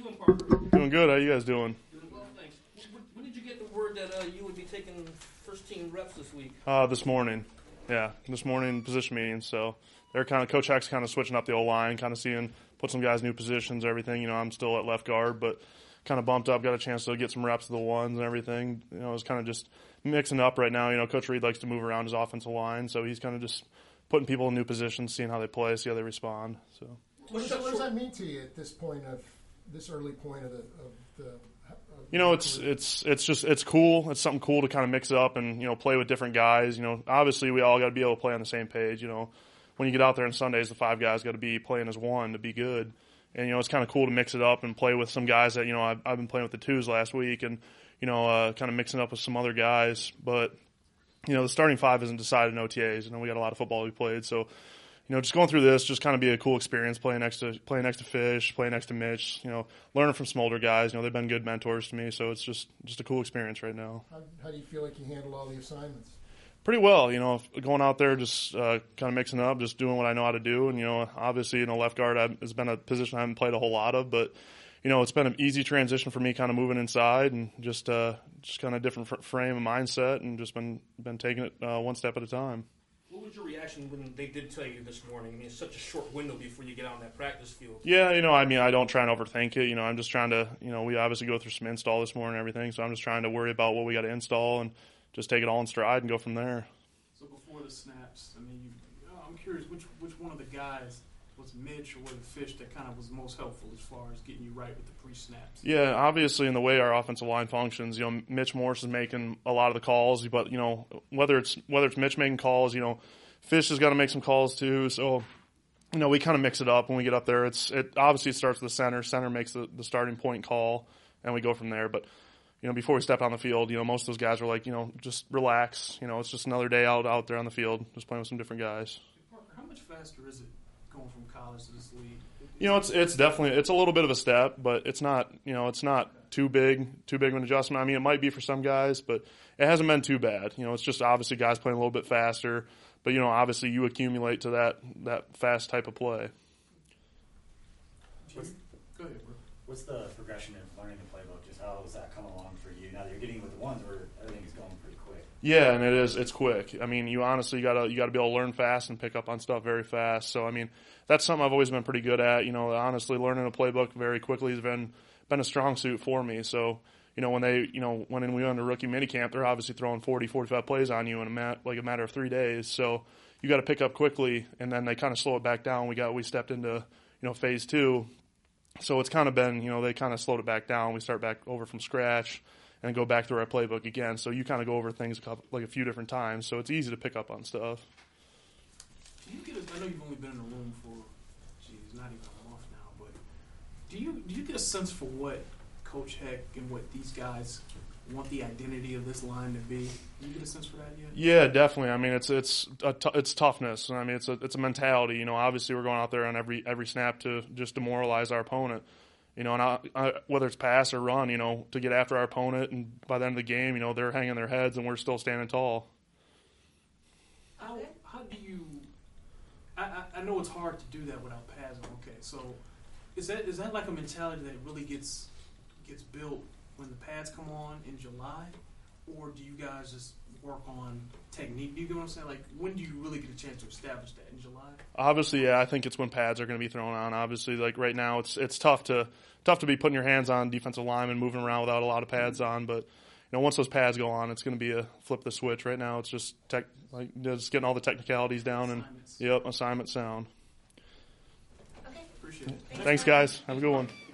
doing, Parker? Doing good. How you guys doing? Doing well, thanks. When did you get the word that you would be taking first team reps this week? This morning. Yeah, this morning position meetings. So they're Coach Heck's kind of switching up the O-line, kind of put some guys new positions, everything. You know, I'm still at left guard, but kind of bumped up, got a chance to get some reps of the ones and everything. You know, it's kind of just mixing up right now. You know, Coach Reed likes to move around his offensive line, so he's kind of just putting people in new positions, seeing how they play, see how they respond. So, what does that mean to you at this point of this early point of the you know, it's cool. It's something cool to kind of mix it up and, you know, play with different guys. You know, obviously we all got to be able to play on the same page. You know, when you get out there on Sundays, the 5 guys got to be playing as one to be good. And, you know, it's kind of cool to mix it up and play with some guys that, you know, I've been playing with the 2s last week and, you know, kind of mixing up with some other guys. But, you know, the starting 5 isn't decided in OTAs. You know, we got a lot of football we played. So, you know, just going through this, just kind of be a cool experience playing next to Fish, playing next to Mitch, you know, learning from some older guys. You know, they've been good mentors to me. So it's just a cool experience right now. How do you feel like you handle all the assignments? Pretty well, you know, going out there, just kind of mixing up, just doing what I know how to do. And, you know, obviously, you know, left guard has been a position I haven't played a whole lot of, but, you know, it's been an easy transition for me kind of moving inside and just kind of different frame of mindset and just been taking it one step at a time. What was your reaction when they did tell you this morning? I mean, it's such a short window before you get out on that practice field. Yeah, you know, I mean, I don't try and overthink it. You know, I'm just trying to, you know, we obviously go through some install this morning and everything, so I'm just trying to worry about what we got to install and just take it all in stride and go from there. So before the snaps, I mean, I'm curious, which one of the guys, was Mitch or was it Fish, that kind of was most helpful as far as getting you right with the pre-snaps? Yeah, obviously in the way our offensive line functions, you know, Mitch Morse is making a lot of the calls, but, you know, whether it's Mitch making calls, you know, Fish has got to make some calls too. So, you know, we kind of mix it up when we get up there. It obviously starts with the center. Center makes the starting point call, and we go from there. But, you know, before we step on the field, you know, most of those guys are like, you know, just relax. You know, it's just another day out there on the field, just playing with some different guys. Parker, how much faster is it going from college to this league? You know, it's definitely a little bit of a step, but it's not, you know, it's not too big of an adjustment. I mean, it might be for some guys, but it hasn't been too bad. You know, it's just obviously guys playing a little bit faster, but, you know, obviously you accumulate to that fast type of play. Go ahead, bro. What's the progression of learning the playbook? Just how does that come along for you? Now that you're getting with the ones where everything is going pretty quick. Yeah, and it's quick. I mean, you honestly gotta be able to learn fast and pick up on stuff very fast. So I mean, that's something I've always been pretty good at. You know, honestly, learning a playbook very quickly has been a strong suit for me. So, you know, when we went to rookie minicamp, they're obviously throwing 40, 45 plays on you in a matter of 3 days. So you got to pick up quickly, and then they kind of slow it back down. We stepped into, you know, phase 2. So it's kind of been, you know, they kind of slowed it back down. We start back over from scratch and go back through our playbook again. So you kind of go over things a few different times. So it's easy to pick up on stuff. I know you've only been in the room for, not even a month now, but do you get a sense for what Coach Heck and what these guys want the identity of this line to be? Do you get a sense for that yet? Yeah, definitely. I mean, it's toughness. I mean, it's a mentality. You know, obviously we're going out there on every snap to just demoralize our opponent. You know, and whether it's pass or run, you know, to get after our opponent, and by the end of the game, you know, they're hanging their heads and we're still standing tall. How do you? I know it's hard to do that without pads on. Okay, so is that like a mentality that really gets built when the pads come on in July, or do you guys just work on technique? Do you get what I'm saying? Like, when do you really get a chance to establish that, in July? Obviously, yeah, I think it's when pads are going to be thrown on. Obviously, like right now, it's tough to be putting your hands on defensive linemen, moving around without a lot of pads on. But you know, once those pads go on, it's going to be a flip the switch. Right now, it's just just getting all the technicalities down and assignment sound. Okay. Appreciate it. Thanks, guys. Have a good one.